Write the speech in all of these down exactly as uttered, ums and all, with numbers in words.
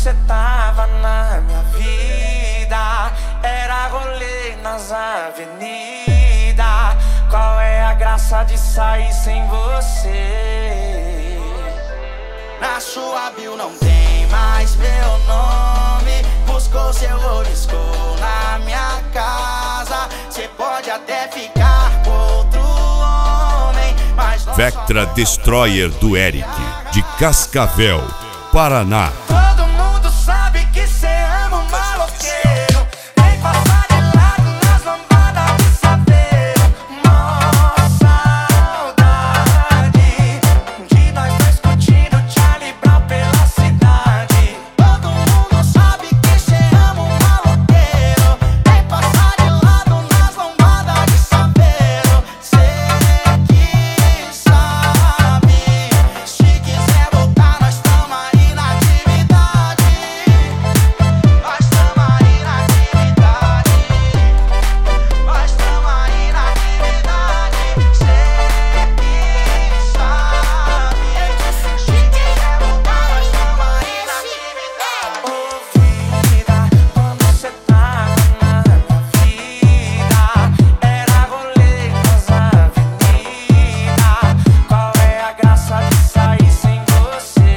cê tava na minha vida, era rolê nas avenidas. Qual é a graça de sair sem você? Na sua bio não tem mais meu nome. Buscou seu oliscou na minha casa. Cê pode até ficar com outro homem, mas não. Vectra Destroyer do Eric, de Cascavel, Paraná. Todo mundo sabe que cê ama um maloqueiro. Vem passar de lado nas lambadas de saveiro. Mó saudade de nós dois curtindo Charlie Brown pela cidade. Todo mundo sabe que cê ama um maloqueiro. Vem passar de lado nas lambadas de saveiro. Cê que sabe, se quiser voltar nós tamo aí na atividade. Nós tamo aí na atividade. Nós tamo aí na atividade. Cê que sabe, se quiser voltar nós tamo aí na atividade. Ô vida, quando cê tava na minha vida, era rolê nas avenidas. Qual é a graça de sair sem você?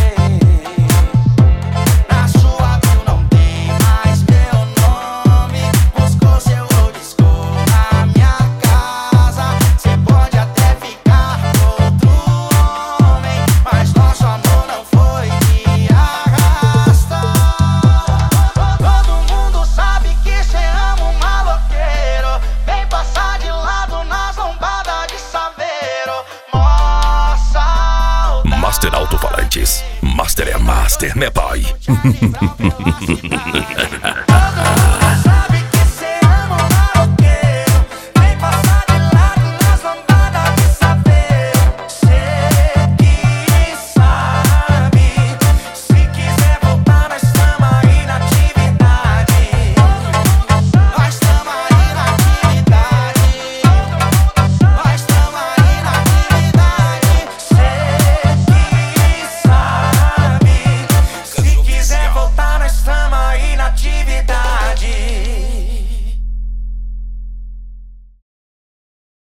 Na sua bio não tem mais meu nome. Buscou seu oliscou na minha casa. Cê pode até ficar com outro homem, mas nosso amor não foi de arrasta. Todo mundo sabe que cê ama um maloqueiro. Vem passar de lado nas lombadas de saveiro. Mó saudade. Master Alto-Falantes. Master é master, né, pai?